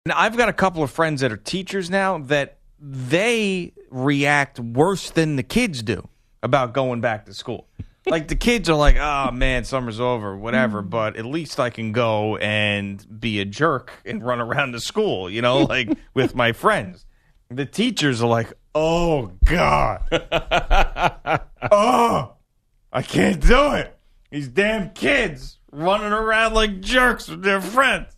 Now, I've got a couple of friends that are teachers now that they react worse than the kids do about going back to school. Like, the kids are like, oh, man, summer's over, whatever, but at least I can go and be a jerk and run around the school, like with my friends. The teachers are like, oh, God. Oh, I can't do it. These damn kids running around like jerks with their friends.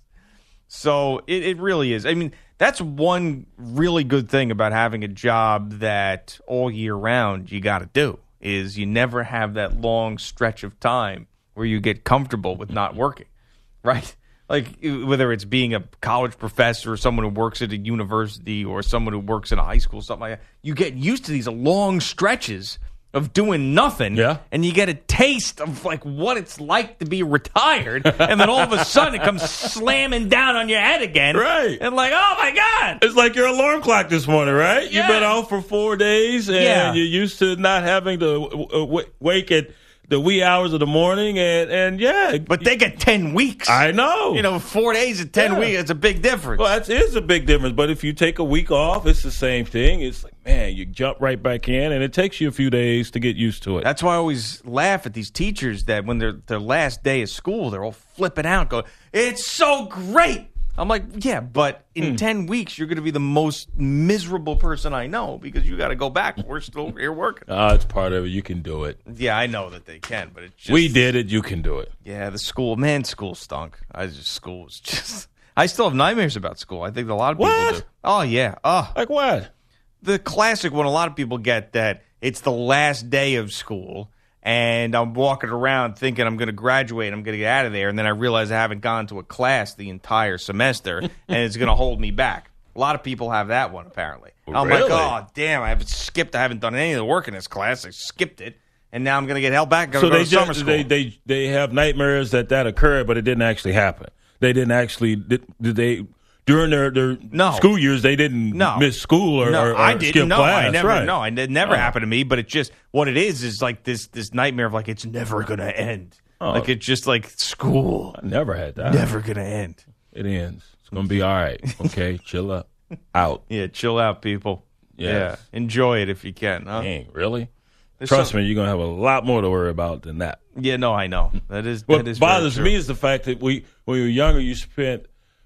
So it really is. I mean, that's one really good thing about having a job that all year round you got to do, is you never have that long stretch of time where you get comfortable with not working, right? Like, whether it's being a college professor or someone who works at a university or someone who works in a high school, something like that, you get used to these long stretches of doing nothing, and you get a taste of like what it's like to be retired, and then all of a sudden it comes slamming down on your head again, right? And like, oh my God, it's like your alarm clock this morning, right? Yeah. You've been off for 4 days, and you're used to not having to wake at the wee hours of the morning, and but they get 10 weeks. I know. 4 days and 10 weeks, it's a big difference. Well, that is a big difference. But if you take a week off, it's the same thing. It's like, man, you jump right back in, and it takes you a few days to get used to it. That's why I always laugh at these teachers that when their last day of school, they're all flipping out, going, "It's so great." I'm like, yeah, but in 10 weeks, you're going to be the most miserable person I know because you got to go back. We're still here working. It's part of it. You can do it. Yeah, I know that they can, but it's just... We did it. You can do it. Yeah, school stunk. School was just... I still have nightmares about school. I think a lot of people do. Oh, yeah. Like what? The classic one a lot of people get, that it's the last day of school, and I'm walking around thinking I'm going to graduate, I'm going to get out of there, and then I realize I haven't gone to a class the entire semester, and it's going to hold me back. A lot of people have that one, apparently. I'm like, oh, damn, I haven't done any of the work in this class. I skipped it, and now I'm going to get held back. So they summer school. They have nightmares that occurred, but it didn't actually happen. They didn't actually, did they... During their school years, they didn't miss school or skip class. It never happened to me. But it's just what it is like this nightmare of like it's never gonna end. Like it's just like school. I never had that. Never gonna end. It ends. It's gonna be all right. Okay, chill up. Out. Yeah, chill out, people. Yes. Yeah, enjoy it if you can. Huh? Dang, really? Trust me, you're gonna have a lot more to worry about than that. Yeah, no, I know. That is. What bothers me is the fact that when you were younger, you spent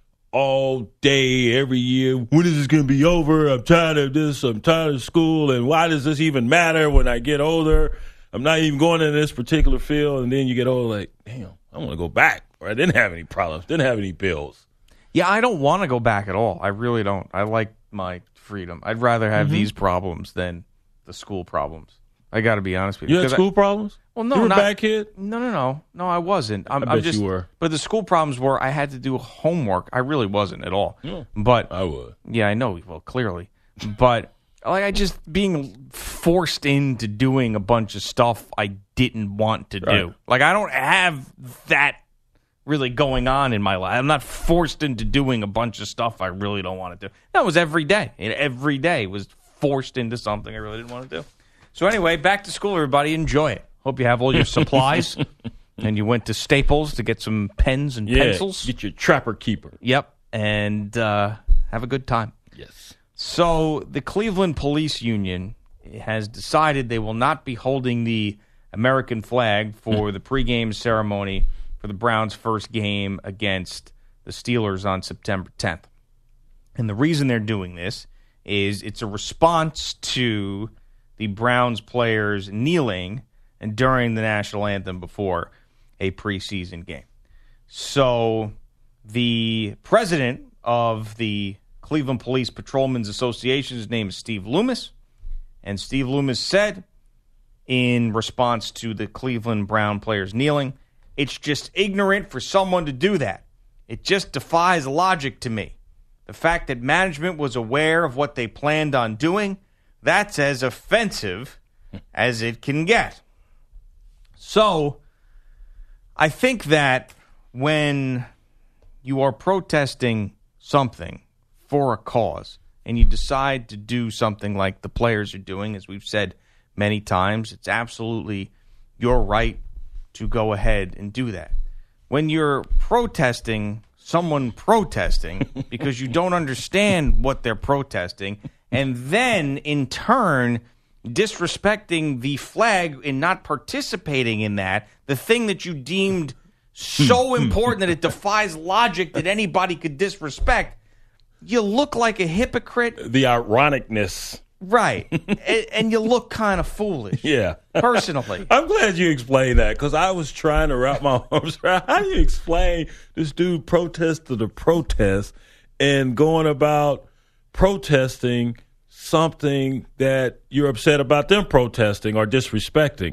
all day, every year, when is this going to be over? I'm tired of this. I'm tired of school. And why does this even matter when I get older? I'm not even going into this particular field. And then you get older, like, damn, I want to go back. Or I didn't have any problems, didn't have any bills. Yeah, I don't want to go back at all. I really don't. I like my freedom. I'd rather have these problems than the school problems. I got to be honest with you. You had school problems? Well, no, you were not a bad kid? No, I wasn't. I bet you were. But the school problems were I had to do homework. I really wasn't at all. Yeah, but I would. Yeah, I know. Well, clearly, but like I just being forced into doing a bunch of stuff I didn't want to do. Like I don't have that really going on in my life. I'm not forced into doing a bunch of stuff I really don't want to do. That was every day. And every day was forced into something I really didn't want to do. So anyway, back to school, everybody. Enjoy it. Hope you have all your supplies. And you went to Staples to get some pens and pencils. Get your Trapper Keeper. Yep. And have a good time. Yes. So the Cleveland Police Union has decided they will not be holding the American flag for the pregame ceremony for the Browns' first game against the Steelers on September 10th. And the reason they're doing this is it's a response to the Browns players kneeling and during the national anthem before a preseason game. So the president of the Cleveland Police Patrolmen's Association, his name is Steve Loomis, and Steve Loomis said in response to the Cleveland Brown players kneeling, "It's just ignorant for someone to do that. It just defies logic to me. The fact that management was aware of what they planned on doing, that's as offensive as it can get." So, I think that when you are protesting something for a cause and you decide to do something like the players are doing, as we've said many times, it's absolutely your right to go ahead and do that. When you're protesting someone protesting because you don't understand what they're protesting, and then in turn disrespecting the flag and not participating in that, the thing that you deemed so important that it defies logic that anybody could disrespect, you look like a hypocrite. The ironicness. Right. And you look kind of foolish. Yeah. Personally. I'm glad you explained that, because I was trying to wrap my arms around how do you explain this dude protest to the protest and going about protesting something that you're upset about them protesting or disrespecting.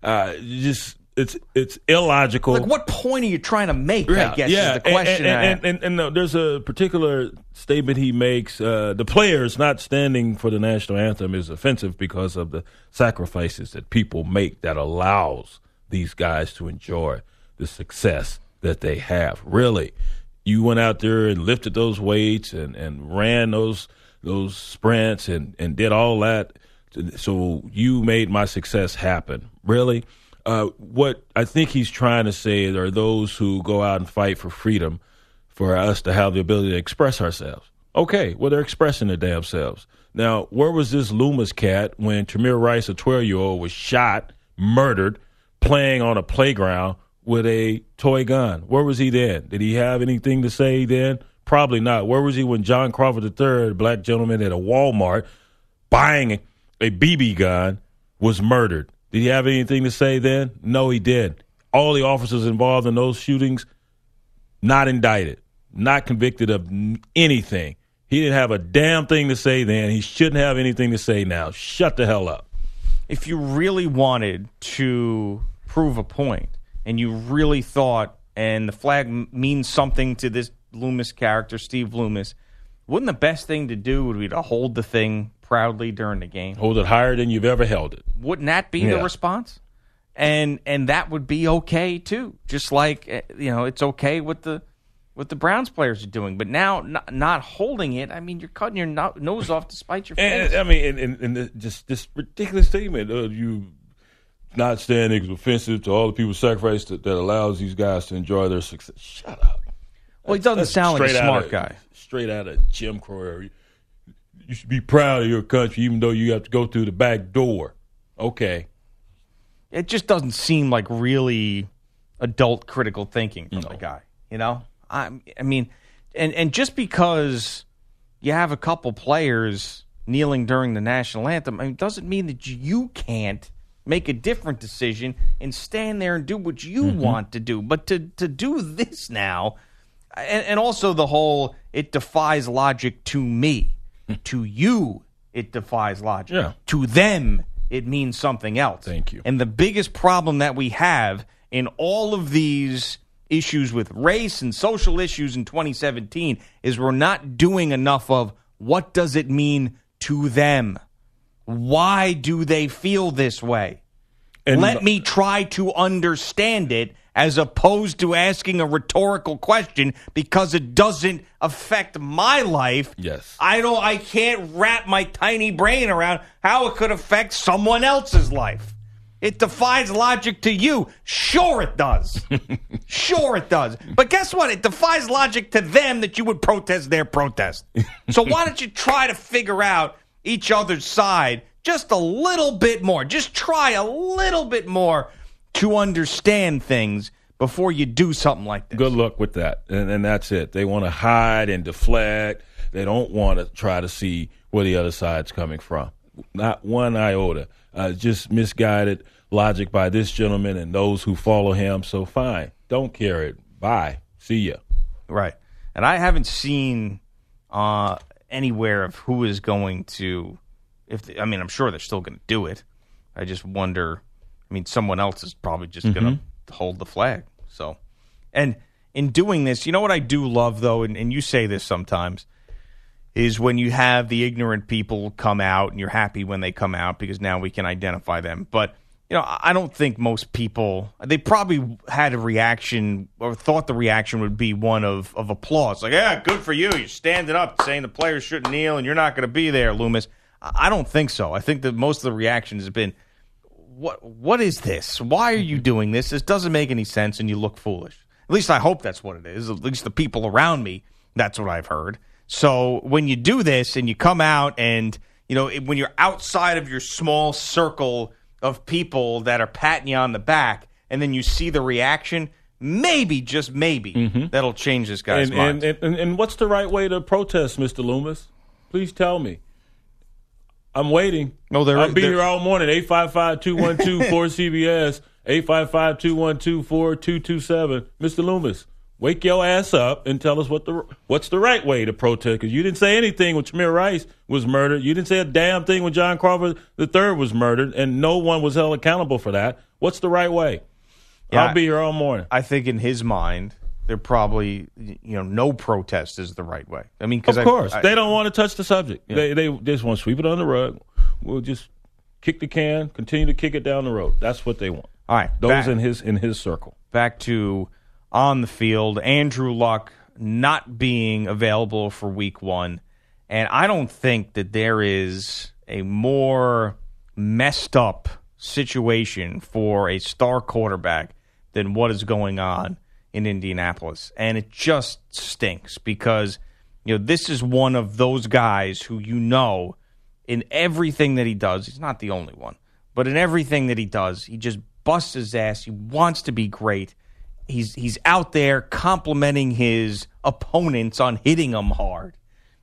It's illogical. Like, what point are you trying to make, I guess, is the question. And there's a particular statement he makes. The players not standing for the national anthem is offensive because of the sacrifices that people make that allows these guys to enjoy the success that they have. Really, you went out there and lifted those weights and ran those sprints and did all that. So you made my success happen. Really? What I think he's trying to say are those who go out and fight for freedom, for us to have the ability to express ourselves. Okay, well, they're expressing their damn selves. Now, where was this Loomis cat when Tamir Rice, a 12-year-old, was shot, murdered, playing on a playground with a toy gun? Where was he then? Did he have anything to say then? Probably not. Where was he when John Crawford III, a black gentleman at a Walmart, buying a BB gun, was murdered? Did he have anything to say then? No, he did. All the officers involved in those shootings, not indicted, not convicted of anything. He didn't have a damn thing to say then. He shouldn't have anything to say now. Shut the hell up. If you really wanted to prove a point and you really thought, and the flag means something to this Loomis character, Steve Loomis, wouldn't the best thing to do would be to hold the thing proudly during the game? Hold it higher than you've ever held it. Wouldn't that be the response? And that would be okay too. Just like it's okay what the Browns players are doing. But now not holding it, I mean, you're cutting your nose off to spite your face. And just this ridiculous statement, you not standing is offensive to all the people's sacrifice that allows these guys to enjoy their success. Shut up. Well, he doesn't sound like a smart guy. Straight out of Jim Crow. You should be proud of your country, even though you have to go through the back door. Okay. It just doesn't seem like really adult critical thinking from the guy. I mean, and just because you have a couple players kneeling during the national anthem, doesn't mean that you can't make a different decision and stand there and do what you want to do. But to do this now, and also the whole, it defies logic to me. To you, it defies logic. Yeah. To them, it means something else. Thank you. And the biggest problem that we have in all of these issues with race and social issues in 2017 is we're not doing enough of what does it mean to them? Why do they feel this way? And let me try to understand it, as opposed to asking a rhetorical question because it doesn't affect my life. Yes. I can't wrap my tiny brain around how it could affect someone else's life. It defies logic to you. Sure it does. Sure it does. But guess what? It defies logic to them that you would protest their protest. So why don't you try to figure out each other's side just a little bit more? Just try a little bit more to understand things before you do something like this. Good luck with that. And that's it. They want to hide and deflect. They don't want to try to see where the other side's coming from. Not one iota. Just misguided logic by this gentleman and those who follow him. So fine. Don't care it. Bye. See ya. Right. And I haven't seen anywhere of who is going to, I'm sure they're still going to do it. I just wonder, someone else is probably just going to hold the flag. So, and in doing this, you know what I do love, though, and you say this sometimes, is when you have the ignorant people come out, and you're happy when they come out because now we can identify them. But, I don't think most people, they probably had a reaction or thought the reaction would be one of applause. Like, yeah, good for you. You're standing up saying the players shouldn't kneel and you're not going to be there, Loomis. I don't think so. I think that most of the reaction has been, what is this? Why are you doing this? This doesn't make any sense, and you look foolish. At least I hope that's what it is. At least the people around me, that's what I've heard. So when you do this and you come out and, when you're outside of your small circle of people that are patting you on the back and then you see the reaction, maybe, just maybe, that'll change this guy's mind. And what's the right way to protest, Mr. Loomis? Please tell me. I'm waiting. I'll be here all morning. 855-212-4CBS, 855-212-4227. Mr. Loomis, wake your ass up and tell us what's the right way to protest. Because you didn't say anything when Tamir Rice was murdered. You didn't say a damn thing when John Crawford III was murdered, and no one was held accountable for that. What's the right way? Yeah, I'll be here all morning. I think in his mind, they're probably, no protest is the right way. I mean, because of course they don't want to touch the subject. Yeah. They just want to sweep it under the rug. We'll just kick the can, continue to kick it down the road. That's what they want. All right, those in his circle. Back to on the field, Andrew Luck not being available for Week 1, and I don't think that there is a more messed up situation for a star quarterback than what is going on in Indianapolis. And it just stinks because, this is one of those guys who in everything that he does, he's not the only one, but in everything that he does, he just busts his ass. He wants to be great. He's out there complimenting his opponents on hitting them hard.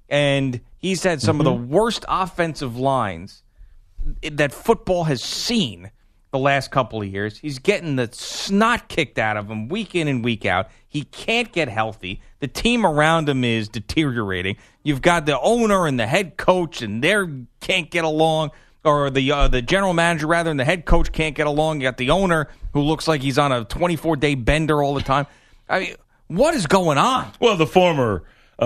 And he's had some of the worst offensive lines that football has seen the last couple of years. He's getting the snot kicked out of him week in and week out. He can't get healthy. The team around him is deteriorating. You've got the owner and the head coach, and they can't get along, or the general manager, rather, and the head coach can't get along. You got the owner who looks like he's on a 24-day bender all the time. I mean, what is going on? Well, the former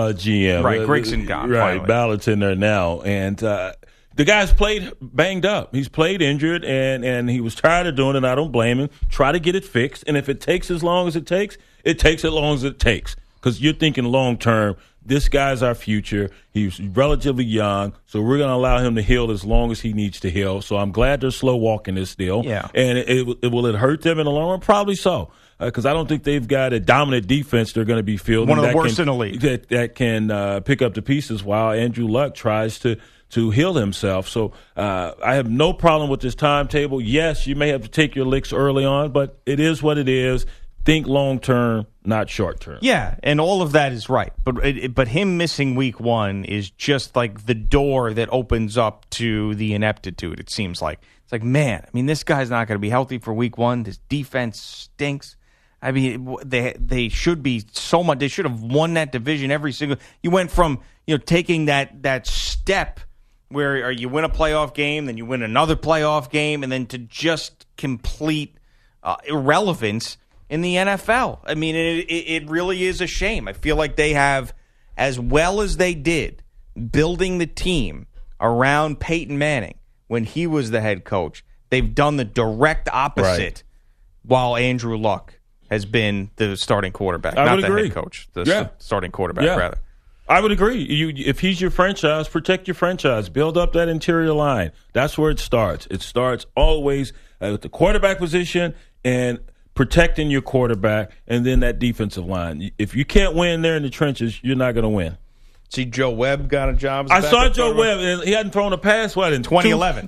GM. Right, Grigson gone. Right, finally. Ballard's in there now, and the guy's played banged up. He's played injured, and he was tired of doing it. I don't blame him. Try to get it fixed, and if it takes as long as it takes as long as it takes. Because you're thinking long term. This guy's our future. He's relatively young, so we're going to allow him to heal as long as he needs to heal. So I'm glad they're slow walking this deal. Yeah. And will it hurt them in the long run? Probably so. Because I don't think they've got a dominant defense they're going to be fielding. One of the worst in the league. That can pick up the pieces while Andrew Luck tries to heal himself. So I have no problem with this timetable. Yes, you may have to take your licks early on, but it is what it is. Think long term, not short term. Yeah, and all of that is right. But him missing Week 1 is just like the door that opens up to the ineptitude, it seems like. It's like, man, I mean, this guy's not going to be healthy for Week 1. This defense stinks. I mean, they should be so much. They should have won that division every single. You went from taking that step where you win a playoff game, then you win another playoff game, and then to just complete irrelevance in the NFL. I mean, it really is a shame. I feel like they have, as well as they did, building the team around Peyton Manning when he was the head coach. They've done the direct opposite while Andrew Luck has been the starting quarterback. I not would the agree. head coach, the starting quarterback, rather. I would agree. If he's your franchise, protect your franchise. Build up that interior line. That's where it starts. It starts always with the quarterback position and protecting your quarterback, and then that defensive line. If you can't win there in the trenches, you're not going to win. See, Joe Webb got a job. I saw Joe Webb, and he hadn't thrown a pass, in 2011.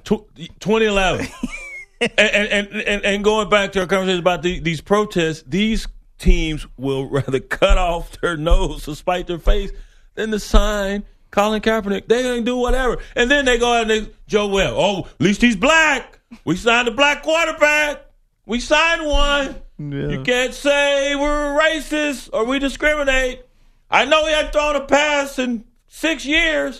2011. and going back to our conversation about these protests, these teams will rather cut off their nose to spite their face than to sign Colin Kaepernick. They're going to do whatever. And then they go out and Joe Webb. Oh, at least he's black. We signed a black quarterback. We signed one. Yeah. You can't say we're racist or we discriminate. I know he hadn't thrown a pass in 6 years,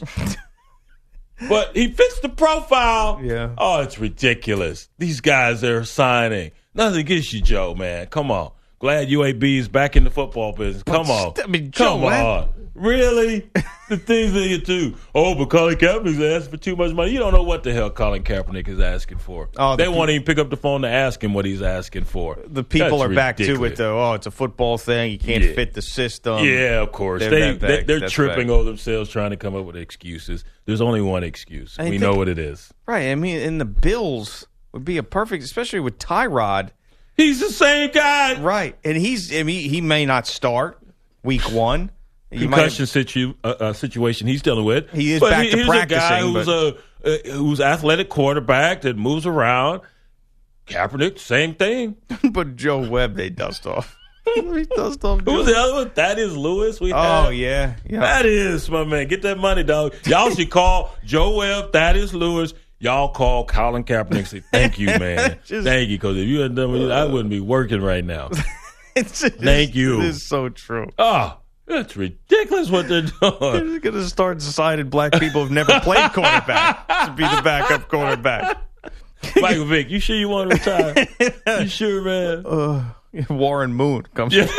but he fits the profile. Yeah. Oh, it's ridiculous. These guys are signing. Nothing against you, Joe, man. Come on. Glad UAB is back in the football business. Come on. I mean, Joe, come on. Really? The things that you do. Oh, but Colin Kaepernick's asking for too much money. You don't know what the hell Colin Kaepernick is asking for. Oh, they won't even pick up the phone to ask him what he's asking for. The people That's are back ridiculous. to it, it's a football thing. You can't fit the system. Yeah, of course. They're tripping over themselves trying to come up with excuses. There's only one excuse. Know what it is. Right. I mean, and the Bills would be a perfect, especially with Tyrod. He's the same guy. Right. And he may not start week 1. Concussion situation he's dealing with. He is back to practicing. He's a guy who's athletic quarterback that moves around. Kaepernick, same thing. But Joe Webb, they dust off. He dust off. Who's the other one? That is Lewis. Yeah. That is, my man. Get that money, dog. Y'all should call Joe Webb. That is Lewis. Y'all call Colin Kaepernick and say, thank you, man. Thank you, because if you hadn't done with it, I wouldn't be working right now. Thank you. This is so true. Oh, that's ridiculous what they're doing. They're going to start deciding black people have never played quarterback to be the backup quarterback. Michael Vick, you sure you want to retire? You sure, man? Warren Moon comes. Yeah.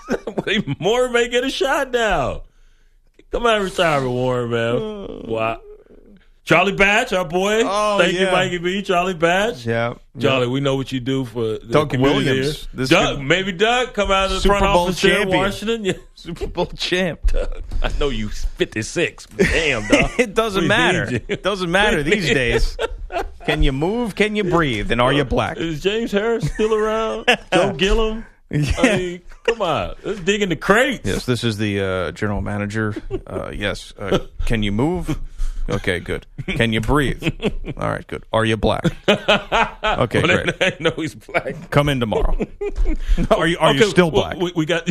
Warren may get a shot now. Come out of retirement, Warren, man. Wow. Charlie Batch, our boy. Thank you, Mikey B. Charlie Batch. Yeah. Charlie, we know what you do for the Doug Williams. Maybe Doug come out of the front office here in Washington. Yeah. Super Bowl champ. Doug, I know you 56. Damn, dog. It doesn't matter. It doesn't matter these days. Can you move? Can you breathe? And are you black? Is James Harris still around? Joe Gillum? Yeah. I mean, come on. Let's dig in the crates. Yes, this is the general manager. Yes. Can you move? Okay, good. Can you breathe? All right, good. Are you black? Okay, great. I know he's black. Come in tomorrow. Are you still black? We got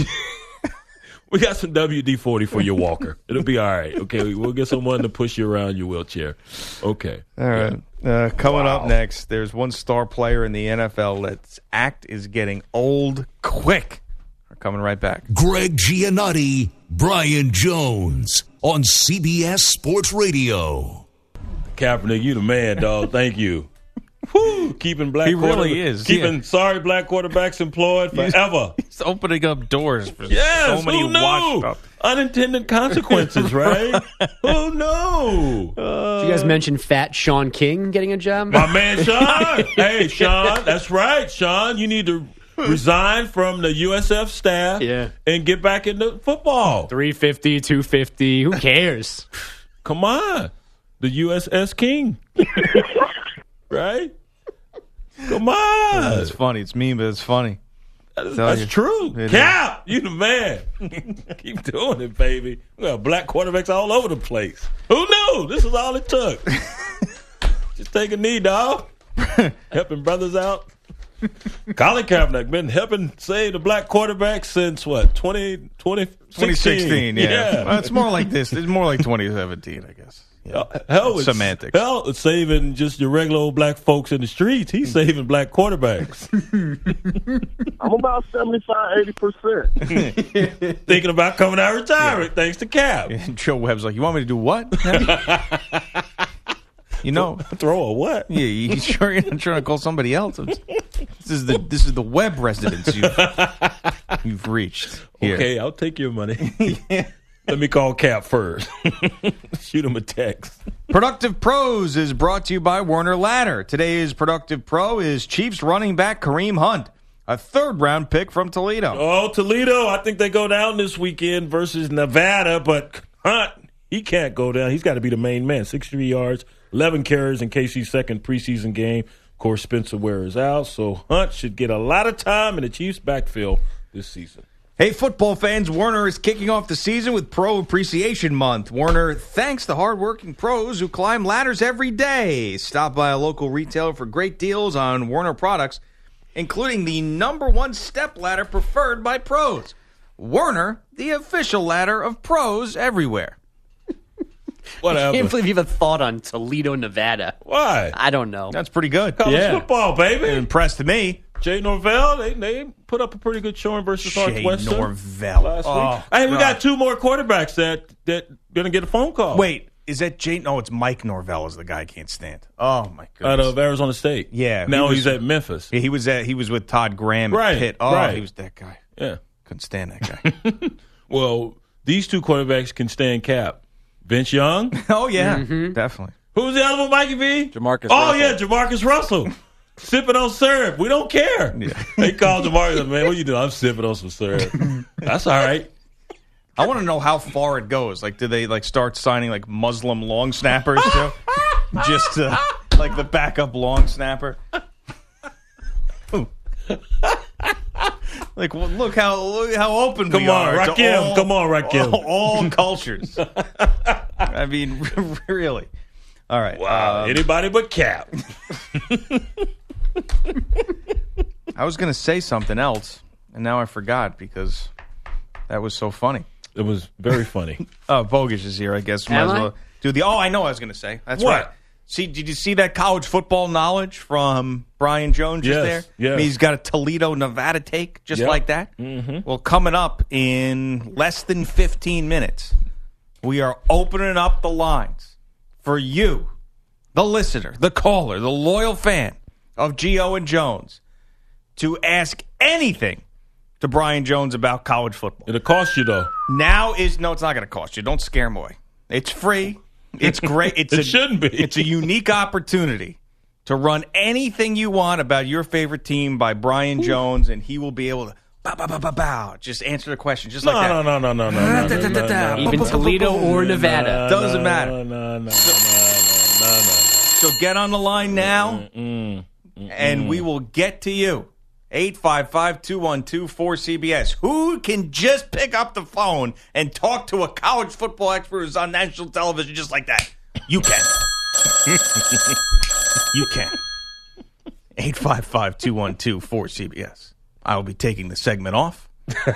we got some WD-40 for your walker. It'll be all right. Okay, we'll get someone to push you around your wheelchair. Okay. All right. Coming up next, there's one star player in the NFL that's act is getting old quick. We're coming right back. Greg Giannotti, Brian Jones on CBS Sports Radio. Kaepernick, you the man, dog. Thank you. Woo, keeping black. He really is. Keeping sorry black quarterbacks employed forever. He's opening up doors for so many washed up. Unintended consequences, right? Who knew? Did you guys mention fat Sean King getting a job? My man Sean. Hey, Sean, that's right. Sean, you need to resign from the USF staff and get back into football. 350, 250, who cares? Come on. The USS King. Right? Come on. It's funny. It's mean, but it's funny. That's true. Cap, you the man. Keep doing it, baby. We got black quarterbacks all over the place. Who knew? This is all it took. Just take a knee, dog. Helping brothers out. Colin Kaepernick been helping save the black quarterback since what? 2016. Yeah. Well, it's more like this. It's more like 2017, I guess. Yeah. Hell, semantics. Hell, it's saving just your regular old black folks in the streets. He's saving black quarterbacks. I'm about 75-80%. Thinking about coming out of retirement, thanks to Cap. And Joe Webb's like, you want me to do what? You know, throw a what? Yeah, you sure you're not trying to call somebody else? This is the Webb residence you've reached. Here. Okay, I'll take your money. Let me call Cap first. Shoot him a text. Productive Pros is brought to you by Werner Ladder. Today's Productive Pro is Chiefs running back Kareem Hunt, a third-round pick from Toledo. Oh, Toledo. I think they go down this weekend versus Nevada, but Hunt, he can't go down. He's got to be the main man. 63 yards, 11 carries in KC's second preseason game. Of course, Spencer Ware is out, so Hunt should get a lot of time in the Chiefs' backfield this season. Hey, football fans, Werner is kicking off the season with Pro Appreciation Month. Werner thanks the hardworking pros who climb ladders every day. Stop by a local retailer for great deals on Werner products, including the #1 step ladder preferred by pros. Werner, the official ladder of pros everywhere. Whatever. I can't believe you have a thought on Toledo, Nevada. Why? I don't know. That's pretty good. College football, baby. It impressed me. Jay Norvell, they put up a pretty good showing versus Northwestern Norvell last week. Hey, we got two more quarterbacks that going to get a phone call. Wait, is that Jay? No, it's Mike Norvell is the guy I can't stand. Oh, my goodness. Out of Arizona State. Yeah. Now he's at Memphis. He was with Todd Graham at Pitt. Oh, he was that guy. Yeah. Couldn't stand that guy. Well, these two quarterbacks can stand Cap. Vince Young. Oh, yeah. Definitely. Who's the other one, Mikey V? Jamarcus Russell. Russell. Yeah, Jamarcus Russell. Sipping on syrup. We don't care. Yeah. They called Jamarcus, man, what you doing? I'm sipping on some syrup. That's all right. I want to know how far it goes. Like, do they start signing Muslim long snappers too? Just like the backup long snapper? Like, well, look how open we Come on, are. to Rakim. Come on, Rakim. All cultures. I mean, really. All right. Wow. Anybody but Cap. I was going to say something else, and now I forgot because that was so funny. It was very funny. Oh, Bogish is here, I guess. Might Am as I? well do the. Oh, I know what I was going to say. That's What? right. See, did you see that college football knowledge from Brian Jones just Yes, there? yes. I mean, he's got a Toledo, Nevada take just Yep. like that. Mm-hmm. Well, coming up in less than 15 minutes, we are opening up the lines for you, the listener, the caller, the loyal fan of Gio and Jones, to ask anything to Brian Jones about college football. It'll cost you, though. No, it's not going to cost you. Don't scare him away. It's free. It's great. It shouldn't be. It's a unique opportunity to run anything you want about your favorite team by Brian Jones, and he will be able to bow, just answer the question just like that. No. Even Toledo or Nevada. Doesn't matter. No. So get on the line now, and we will get to you. 855-212-4CBS. Who can just pick up the phone and talk to a college football expert who's on national television just like that? You can. You can. 855-212-4CBS. I will be taking the segment off.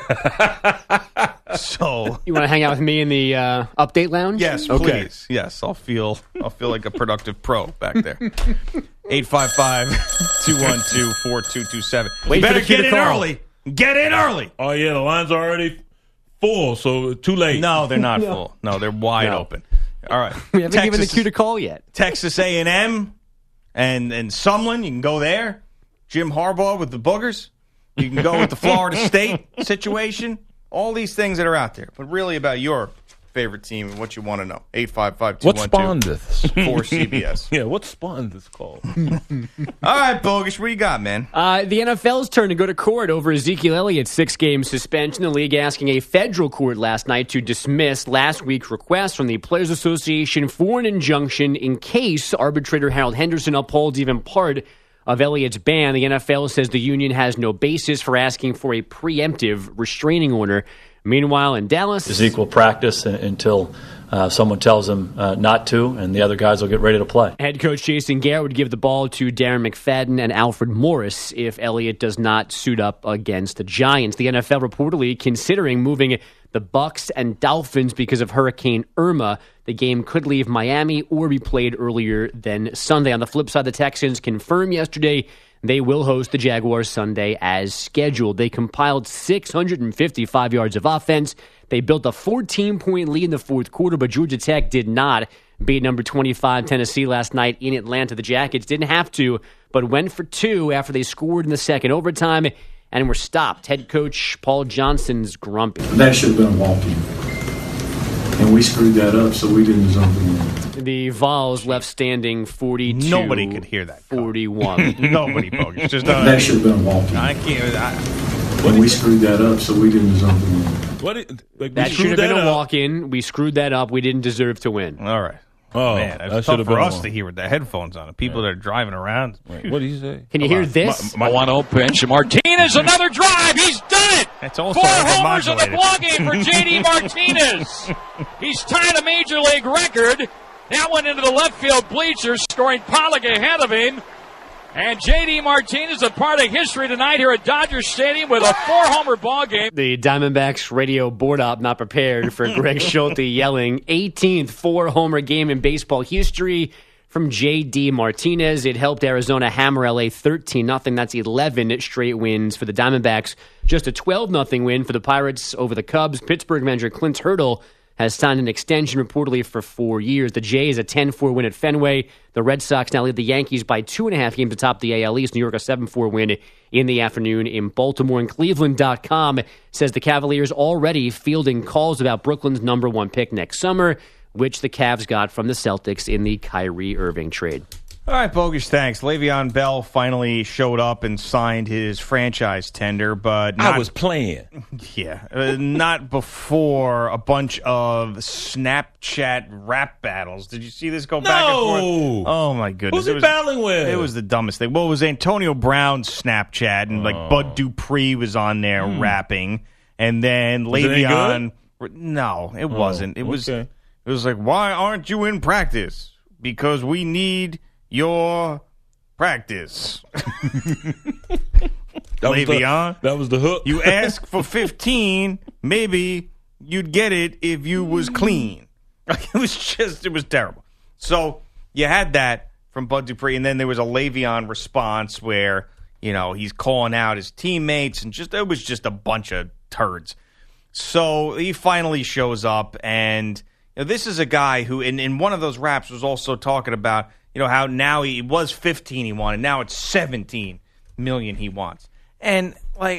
So You want to hang out with me in the update lounge? yes, please. Okay. Yes, I'll feel like a productive pro back there. 855-212-4227. Wait You for better the cue get to in call. early. Get in early. Oh, yeah, the line's already full, so too late. No, they're not full. No, they're wide open. All right. We haven't given the cue to call yet. Texas A&M and Sumlin, you can go there. Jim Harbaugh with the Boogers. You can go with the Florida State situation. All these things that are out there. But really about your favorite team and what you want to know. 855-212-4CBS. What spawned this? 4CBS. Yeah, what spawned this call? All right, Bogish, what do you got, man? The NFL's turn to go to court over Ezekiel Elliott's 6-game suspension. The league asking a federal court last night to dismiss last week's request from the Players Association for an injunction in case arbitrator Harold Henderson upholds even part of Elliott's ban. The NFL says the union has no basis for asking for a preemptive restraining order. Meanwhile, in Dallas, Is equal practice until someone tells them not to, and the other guys will get ready to play. head coach Jason Garrett would give the ball to Darren McFadden and Alfred Morris if Elliott does not suit up against the Giants. The NFL reportedly considering moving the Bucs and Dolphins because of Hurricane Irma. The game could leave Miami or be played earlier than Sunday. On the flip side, the Texans confirmed yesterday they will host the Jaguars Sunday as scheduled. They compiled 655 yards of offense. They built a 14-point lead in the fourth quarter, but Georgia Tech did not beat number 25 Tennessee last night in Atlanta. The Jackets didn't have to, but went for two after they scored in the second overtime and were stopped. Head coach Paul Johnson's grumpy. That should have been a walk-in. And we screwed that up, so we didn't deserve to win. The Vols left standing 42. Nobody could hear that. 41. Nobody, Bogish. Just That should have been a walk-in. I can't. And we screwed that up, so we didn't deserve to win. That should have been a walk-in. We screwed that up. We didn't deserve to win. All right. Oh, Man, that it's should tough have for been us one. to hear with the headphones on. People that are driving around. What did he say? Can you hear this? 1-0 pitch. Martinez, another drive. He's done it. It's also 4 homers in the overmodulated. ball game for J.D. Martinez. He's tied a major league record. That went into the left field bleachers, scoring Pollock ahead of him. And J.D. Martinez, a part of history tonight here at Dodger Stadium with a 4-homer ball game. The Diamondbacks radio board op not prepared for Greg Schulte yelling 18th 4-homer game in baseball history from J.D. Martinez. It helped Arizona hammer L.A. 13-0. That's 11 straight wins for the Diamondbacks. Just a 12-0 win for the Pirates over the Cubs. Pittsburgh manager Clint Hurdle has signed an extension reportedly for 4 years. The Jays a 10-4 win at Fenway. The Red Sox now lead the Yankees by 2.5 games atop the AL East. New York a 7-4 win in the afternoon in Baltimore. And Cleveland.com says the Cavaliers already fielding calls about Brooklyn's number one pick next summer, which the Cavs got from the Celtics in the Kyrie Irving trade. All right, Bogus, thanks. Le'Veon Bell finally showed up and signed his franchise tender, but I was playing. Yeah, not before a bunch of Snapchat rap battles. Did you see this go back and forth? Oh, my goodness. Who's he battling with? It was the dumbest thing. Well, it was Antonio Brown's Snapchat, and Bud Dupree was on there rapping, and then Le'Veon. No, it wasn't. It was. It was like, why aren't you in practice? Because we need your practice. Le'Veon, that was the hook. You ask for 15, maybe you'd get it if you was clean. It was terrible. So you had that from Bud Dupree, and then there was a Le'Veon response where, he's calling out his teammates, and it was just a bunch of turds. So he finally shows up, and this is a guy who, in one of those raps, was also talking about, how now he was 15 he wanted, now it's 17 million he wants. And,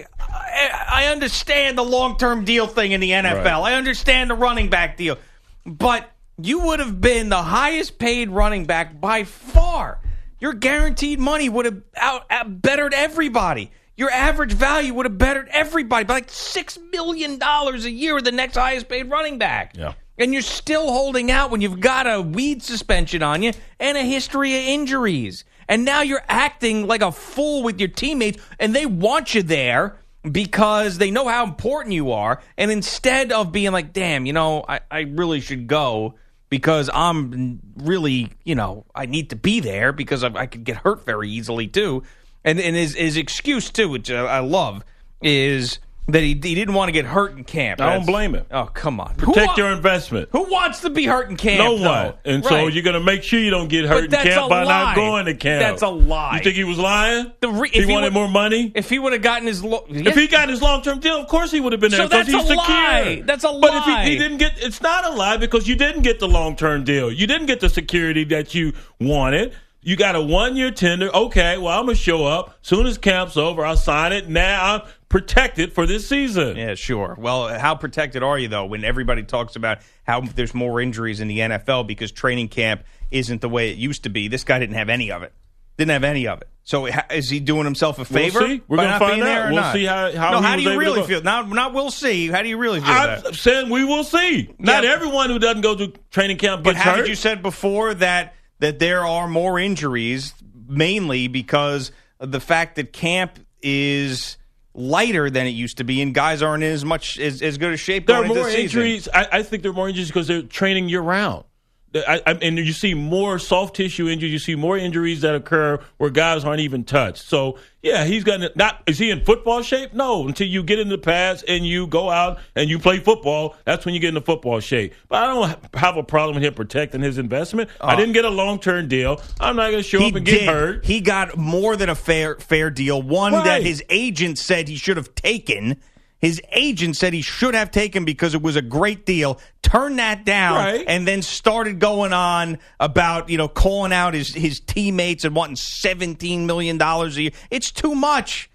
I understand the long-term deal thing in the NFL. Right. I understand the running back deal. But you would have been the highest-paid running back by far. Your guaranteed money would have bettered everybody. Your average value would have bettered everybody by $6 million a year with the next highest-paid running back. Yeah. And you're still holding out when you've got a weed suspension on you and a history of injuries. And now you're acting like a fool with your teammates, and they want you there because they know how important you are. And instead of being like, damn, I really should go because I'm really, I need to be there because I could get hurt very easily too. And his excuse, too, which I love, is that he didn't want to get hurt in camp. I don't blame him. Oh, come on. Protect your investment. Who wants to be hurt in camp? No one. And so you're going to make sure you don't get hurt in camp by not going to camp. That's a lie. You think he was lying? He wanted more money? If he would have gotten his... If he got his long-term deal, of course he would have been there because he's secure. Lie. That's a lie. But if he didn't get... It's not a lie because you didn't get the long-term deal. You didn't get the security that you wanted. You got a 1-year tender. Okay, well, I'm going to show up. Soon as camp's over, I'll sign it. Now I'm protected for this season. Yeah, sure. Well, how protected are you, though, when everybody talks about how there's more injuries in the NFL because training camp isn't the way it used to be? This guy didn't have any of it. So is he doing himself a favor? We'll see. We're going to find out. We'll see how do you really feel? Not we'll see. How do you really feel about it? I'm saying we will see. Not everyone who doesn't go to training camp gets hurt. But haven't you said before that there are more injuries, mainly because of the fact that camp is lighter than it used to be, and guys aren't as good a shape going into the season? There are more injuries. I think there are more injuries because they're training year-round. And you see more soft tissue injuries. You see more injuries that occur where guys aren't even touched. So, yeah, is he in football shape? No, until you get in the pads and you go out and you play football. That's when you get into football shape. But I don't have a problem with him protecting his investment. I didn't get a long-term deal. I'm not going to show up and get hurt. He got more than a fair deal, one that his agent said he should have taken. His agent said he should have taken because it was a great deal, turned that down, and then started going on about, calling out his teammates and wanting $17 million a year. It's too much.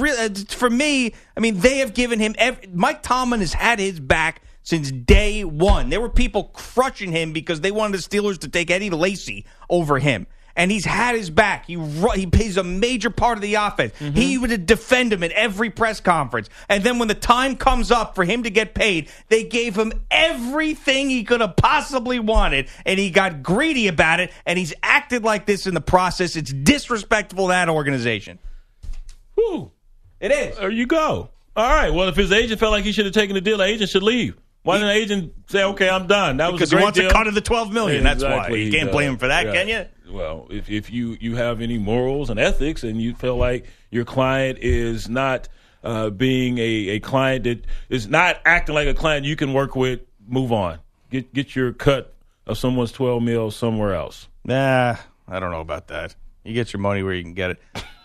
For me, they have given him Mike Tomlin has had his back since day one. There were people crushing him because they wanted the Steelers to take Eddie Lacy over him. And he's had his back. He's a major part of the offense. Mm-hmm. He would defend him at every press conference. And then when the time comes up for him to get paid, they gave him everything he could have possibly wanted. And he got greedy about it. And he's acted like this in the process. It's disrespectful to that organization. Whew. It is. There you go. All right. Well, if his agent felt like he should have taken the deal, the agent should leave. Why didn't the agent say, okay, I'm done? That was a great deal. Because he wants a cut of the $12 million. That's why. You can't blame him for that, can you? Well, if you have any morals and ethics and you feel like your client is not being a client that is not acting like a client you can work with, move on. Get your cut of someone's $12 million somewhere else. Nah, I don't know about that. You get your money where you can get it.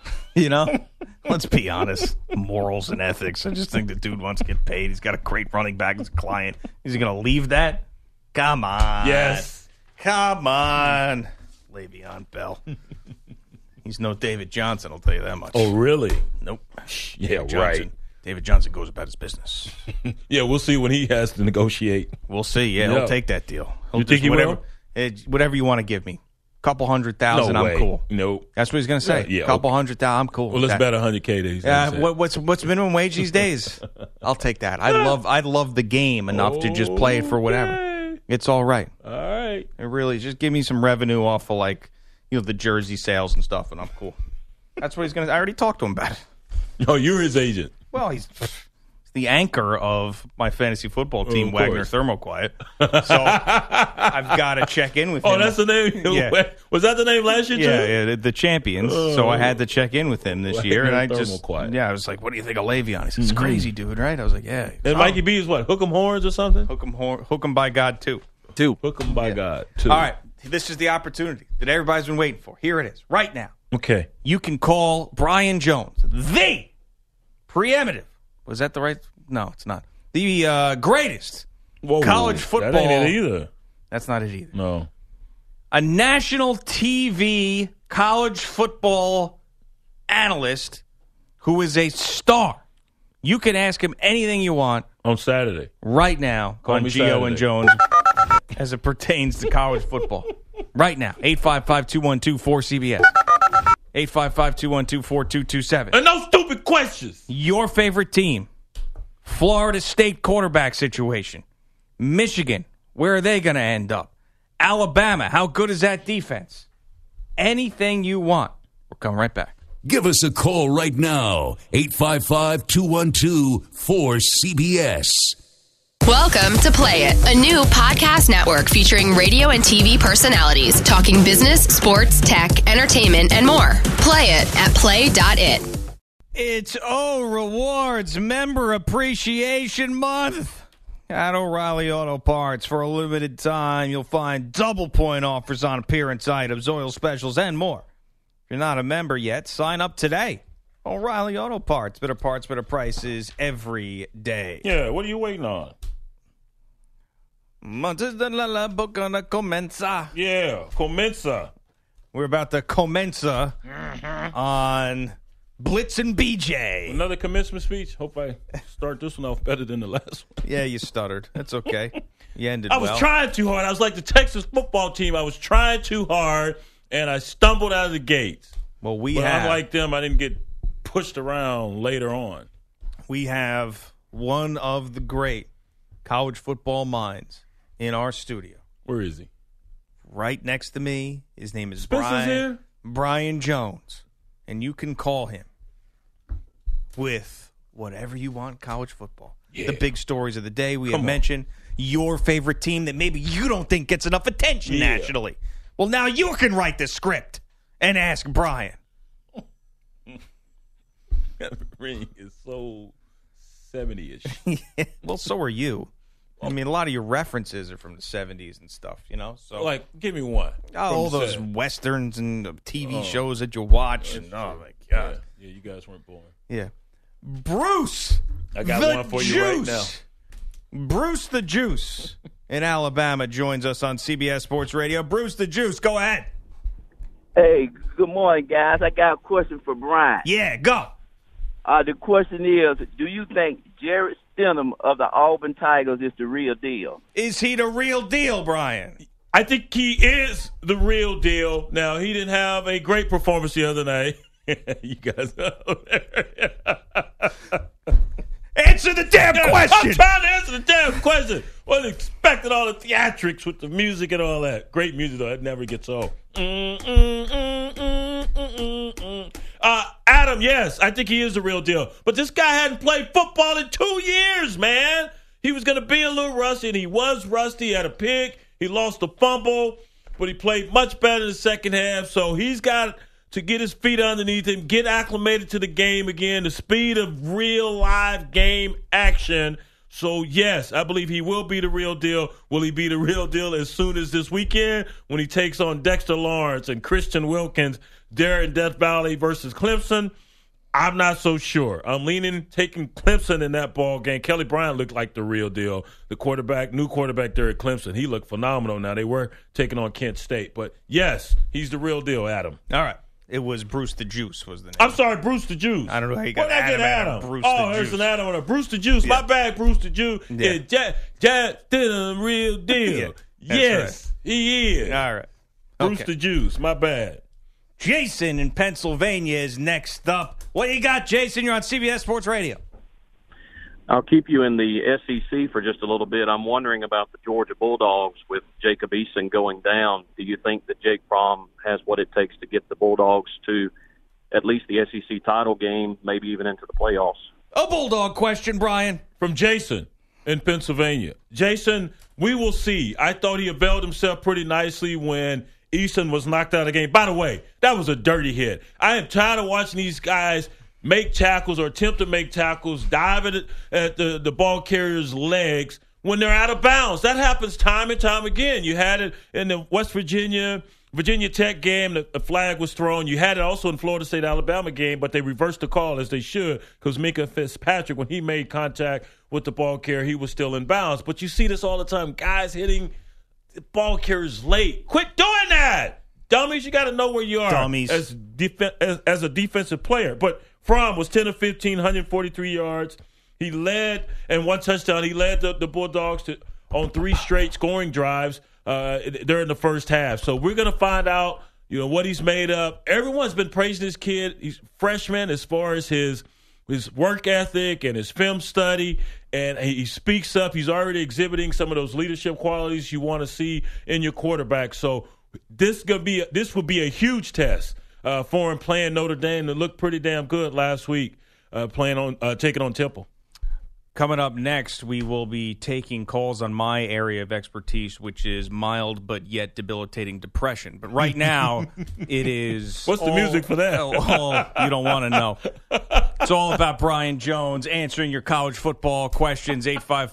Let's be honest. Morals and ethics. I just think the dude wants to get paid. He's got a great running back as a client. Is he going to leave that? Come on. Yes. Come on. Le'Veon Bell. He's no David Johnson, I'll tell you that much. Oh, really? Nope. Yeah, right. David Johnson goes about his business. Yeah, we'll see when he has to negotiate. We'll see. Yeah, he'll take that deal. You think he will? Whatever you want to give me. couple 100,000, No I'm way. cool. Nope. That's what he's going to say. Yeah, couple okay. 100,000, I'm cool. Well, with let's that. bet 100K these days. What's minimum wage these days? I'll take that. I love the game enough to just play it for whatever. Okay. It's all right. All right. It really just give me some revenue off of the jersey sales and stuff, and I'm cool. That's what he's going to. I already talked to him about it. Oh, you're his agent. Well, he's the anchor of my fantasy football team, of Wagner course. Thermoquiet. So I've got to check in with him. Oh, that's the name? Yeah. Was that the name last year, too? Yeah, the champions. So I had to check in with him this year, and I just, Thermoquiet. I was like, "What do you think of Le'Veon?" He said, "It's crazy, dude." Right? I was like, "Yeah." And Mikey B is what? Hook 'em horns or something? Hook him by God too. Hook 'em by God, too. All right, this is the opportunity that everybody's been waiting for. Here it is, right now. Okay. You can call Brian Jones, the preeminent. Was that the right? No, it's not. The greatest Whoa, college football. That ain't it either. That's not it either. No. A national TV college football analyst who is a star. You can ask him anything you want On Saturday. right now Call on me Gio and Saturday. Jones as it pertains to college football. Right now, 855-212-4CBS. 855-212-4227. And no stupid questions. Your favorite team. Florida State quarterback situation. Michigan, where are they going to end up? Alabama, how good is that defense? Anything you want. We'll come right back. Give us a call right now, 855-212-4CBS. Welcome to Play It, a new podcast network featuring radio and TV personalities talking business, sports, tech, entertainment, and more. Play it at play.it. It's Rewards Member Appreciation Month. At O'Reilly Auto Parts, for a limited time, you'll find double point offers on appearance items, oil specials, and more. If you're not a member yet, sign up today. O'Reilly Auto Parts, better prices every day. Yeah, what are you waiting on? Comienza. Yeah, Comenza. We're about to comienza on Blitz and BJ. Another commencement speech. Hope I start this one off better than the last one. Yeah, you stuttered. That's okay. You ended I well. was trying too hard. I was like the Texas football team. I was trying too hard, and I stumbled out of the gates. Well, But unlike them, I didn't get pushed around later on. we have one of the great college football minds in our studio. Where is he? Right next to me. His name is Spencer's here? Brian Jones. And you can call him with whatever you want college football. Yeah. The big stories of the day. We Come have on. mentioned your favorite team that maybe you don't think gets enough attention Yeah. nationally. Well, now you can write the script and ask Brian. That ring is so 70-ish. Well, so are you. I mean, a lot of your references are from the 70s and stuff, you know? So Like, give me one. all From the those set. westerns and TV shows that you watch. And, oh, my God. Yeah, you guys weren't born. Yeah. Bruce. I got the one for you right now. Juice. Bruce the Juice in Alabama joins us on CBS Sports Radio. Bruce the Juice, go ahead. Hey, good morning, guys. I got a question for Brian. Yeah, go. The question is, do you think Jarrett Stidham of the Auburn Tigers is the real deal? Is he the real deal, Brian? I think he is the real deal. Now, he didn't have a great performance the other night. You guys Answer the damn question. I'm trying to answer the damn question. Wasn't expecting all the theatrics with the music and all that. Great music, though. It never gets old. Adam, yes, I think he is the real deal. But this guy hadn't played football in 2 years, man. He was going to be a little rusty, and he was rusty. He had a pick. He lost a fumble, but he played much better in the second half. So he's got to get his feet underneath him, get acclimated to the game again, the speed of real live game action. So, yes, I believe he will be the real deal. Will he be the real deal as soon as this weekend when he takes on Dexter Lawrence and Christian Wilkins there in Death Valley versus Clemson? I'm not so sure. I'm leaning, taking Clemson in that ball game. Kelly Bryant looked like the real deal. The quarterback, new quarterback there at Clemson, he looked phenomenal. Now, they were taking on Kent State. But, yes, he's the real deal, Adam. All right. It was Bruce the Juice was the name. I'm sorry, Bruce the Juice. I don't know how you got Where'd I get Adam. Bruce oh, the there's Juice. an Adam on a Bruce the Juice. Yeah. My bad, Bruce the Juice. Yeah. Yeah, Jack Stidham, real deal. Yeah, that's Yes, he is. All right. Bruce the Juice, my bad. Jason in Pennsylvania is next up. What do you got, Jason? You're on CBS Sports Radio. I'll keep you in the SEC for just a little bit. I'm wondering about the Georgia Bulldogs with Jacob Eason going down. Do you think that Jake Fromm has what it takes to get the Bulldogs to at least the SEC title game, maybe even into the playoffs? A Bulldog question, Brian. From Jason in Pennsylvania. Jason, we will see. I thought he availed himself pretty nicely when Eason was knocked out of the game. By the way, that was a dirty hit. I am tired of watching these guys make tackles or attempt to make tackles, dive at the ball carrier's legs when they're out of bounds. That happens time and time again. You had it in the West Virginia Tech game. The flag was thrown. You had it also in Florida State-Alabama game, but they reversed the call as they should because Minkah Fitzpatrick, when he made contact with the ball carrier, he was still in bounds. But you see this all the time, guys hitting the ball carriers late. Quit doing that. Dummies, you got to know where you are Dummies. as a defensive player. But Fromm was 10 of 15, 143 yards. He led, and one touchdown. He led the Bulldogs on 3 straight scoring drives during the first half. So we're going to find out, what he's made up. Everyone's been praising this kid. He's freshman as far as his work ethic and his film study, and he speaks up. He's already exhibiting some of those leadership qualities you want to see in your quarterback. So this would be a huge test for him playing Notre Dame that looked pretty damn good last week, taking on Temple. Coming up next, we will be taking calls on my area of expertise, which is mild but yet debilitating depression. But right now, it is... What's the music for that? You don't want to know. It's all about Brian Jones answering your college football questions,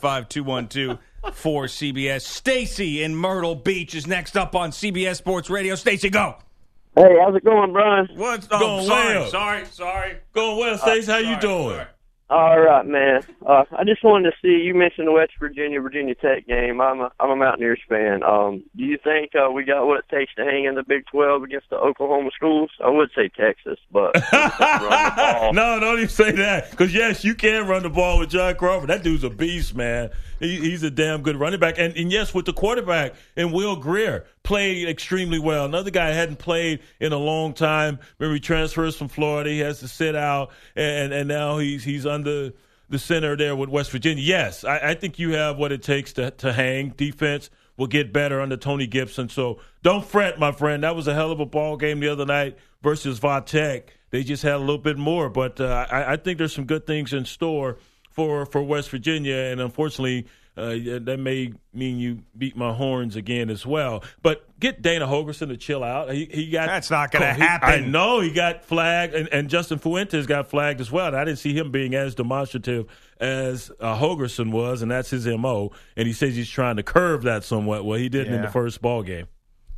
855-212-4CBS. Stacy in Myrtle Beach is next up on CBS Sports Radio. Stacy, go. Hey, how's it going, Brian? What's going well? Sorry. Going well, Stacy. How you doing? Sorry. All right, man. I just wanted to see, you mentioned the West Virginia Tech game. I'm a Mountaineers fan. Do you think we got what it takes to hang in the Big 12 against the Oklahoma schools? I would say Texas, but run the ball. No, don't even say that. Because, yes, you can run the ball with John Crawford. That dude's a beast, man. He's a damn good running back. And yes, with the quarterback, and Will Grier played extremely well. Another guy hadn't played in a long time. Remember, he transfers from Florida. He has to sit out, and now he's under the center there with West Virginia. Yes, I think you have what it takes to hang. Defense will get better under Tony Gibson. So don't fret, my friend. That was a hell of a ball game the other night versus Vatech. They just had a little bit more. But I think there's some good things in store for West Virginia, and unfortunately, that may mean you beat my horns again as well. But get Dana Holgorsen to chill out. He got That's not going to happen. I know he got flagged, and Justin Fuentes got flagged as well. And I didn't see him being as demonstrative as Holgorsen was, and that's his MO. And he says he's trying to curve that somewhat. Well, he didn't in the first ball game.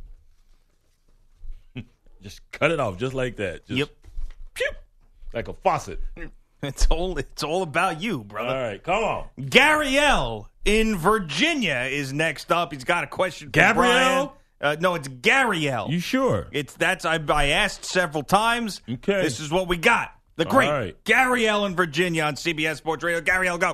Just cut it off just like that. Just, pew, like a faucet. It's all about you, brother. All right, come on. Gabrielle in Virginia is next up. He's got a question for Gabrielle? Brian. No, it's Garielle. You sure? I asked several times. Okay. This is what we got. The great Garielle in Virginia on CBS Sports Radio. Garielle, go.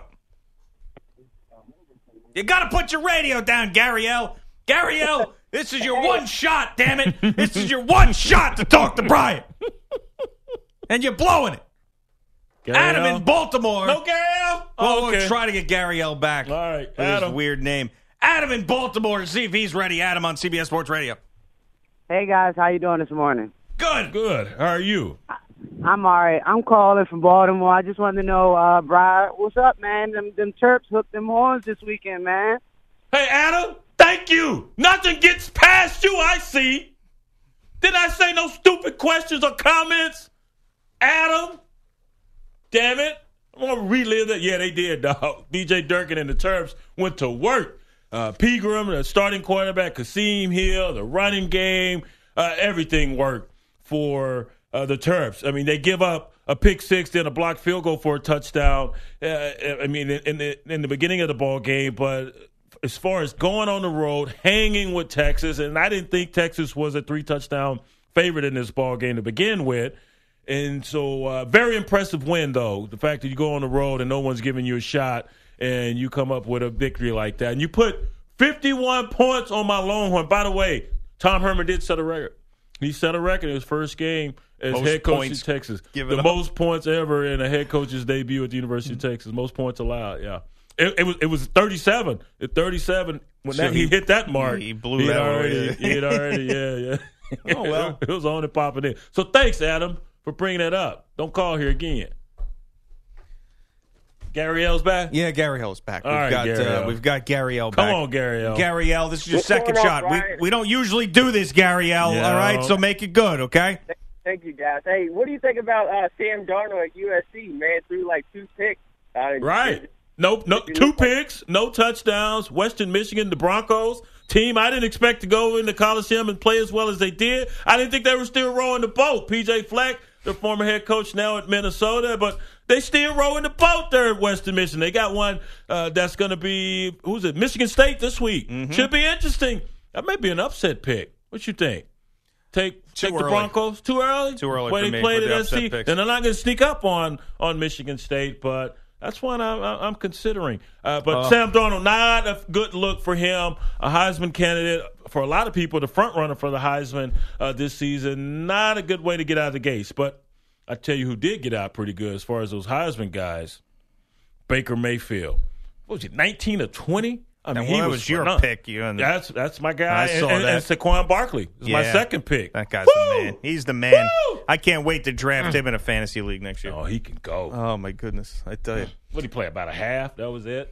You got to put your radio down, Garielle. Garielle, this is your one shot, damn it. This is your one shot to talk to Brian. And you're blowing it. Garielle? Adam in Baltimore. No, Garielle? We'll try to get Garielle back. All right, Adam. His weird name. Adam in Baltimore to see if he's ready. Adam on CBS Sports Radio. Hey, guys. How you doing this morning? Good. How are you? I'm all right. I'm calling from Baltimore. I just wanted to know, Brian, what's up, man? Them Terps hooked them horns this weekend, man. Hey, Adam, thank you. Nothing gets past you, I see. Did I say no stupid questions or comments? Adam? Damn it. I want to relive that. Yeah, they did, dog. DJ Durkin and the Terps went to work. Pegram, the starting quarterback, Kasim Hill, the running game, everything worked for the Terps. I mean, they give up a pick six, then a blocked field goal for a touchdown. In the beginning of the ball game, but as far as going on the road, hanging with Texas, and I didn't think Texas was a 3-touchdown favorite in this ball game to begin with. And so very impressive win, though, the fact that you go on the road and no one's giving you a shot and you come up with a victory like that. And you put 51 points on my Longhorn. By the way, Tom Herman did set a record. He set a record in his first game as Most head coach in points Texas. given The up. most points ever in a head coach's debut at the University of Texas. Most points allowed, yeah. It was 37. At 37, when So he hit that mark, he blew that already, away. he had already, yeah. Oh, well. It was on and popping in. So thanks, Adam, for bringing that up. Don't call here again. Gary L's back? Yeah, Gary L's back. All right, Gary L. We've got Gary L Come back. on, Gary L. Gary L, this is your What's second going on, shot. Brian? We don't usually do this, Gary L, Yeah. all right? So make it good, okay? Thank you, guys. Hey, what do you think about Sam Darnold at USC? Man, threw like 2 picks. Right. No, 2 picks, no touchdowns. Western Michigan, the Broncos team I didn't expect to go into Coliseum and play as well as they did. I didn't think they were still rowing the boat. P.J. Fleck, the former head coach now at Minnesota, but they still rowing the boat there at Western Michigan. They got one that's going to be, who's it, Michigan State this week. Should be interesting. That may be an upset pick. What you think? Take the early. Broncos? Too early? Too early When for they me played for the at upset SC, picks. then they're not going to sneak up on Michigan State, but that's one I'm considering. But Sam Darnold, not a good look for him. A Heisman candidate for a lot of people, the front runner for the Heisman this season. Not a good way to get out of the gates. But I tell you who did get out pretty good as far as those Heisman guys, Baker Mayfield. What was it, 19 or 20? I mean, That was your pick. That's my guy. I saw and that. Saquon Barkley is my Yeah. second pick. That guy's the man. He's the man. Woo! I can't wait to draft him in a fantasy league next year. Oh, he can go. Oh, my goodness. I tell you. What did he play, about a half? That was it?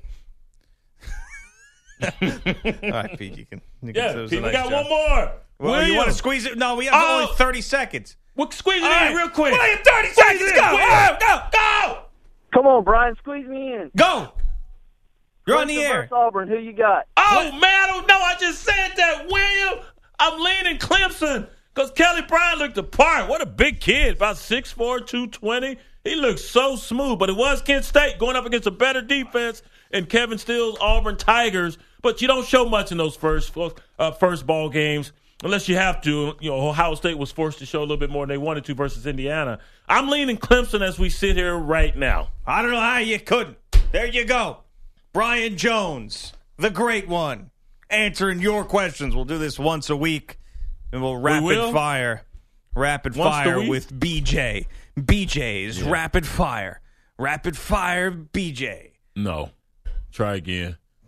All right, Pete, you can Yeah, do us a Pete, we nice got job. one more. Well, you want William. to squeeze it? No, we have Oh. only 30 seconds. Well, squeeze it All in right. real quick. William, 30 seconds. Go. Go. Come on, Brian, squeeze me in. Go. You're on the Clemson air. versus Auburn, who you got? Oh, man, I don't know. I just said that, William. I'm leaning Clemson because Kelly Bryant looked the part. What a big kid, about 6'4", 220. He looks so smooth, but it was Kent State going up against a better defense and Kevin Steele's Auburn Tigers. But you don't show much in those first ball games unless you have to. You know, Ohio State was forced to show a little bit more than they wanted to versus Indiana. I'm leaning Clemson as we sit here right now. I don't know how you couldn't. There you go. Brian Jones, the great one, answering your questions. We'll do this once a week, and we'll rapid fire Once a week? with BJ. BJ's rapid fire. Rapid fire BJ. No. Try again.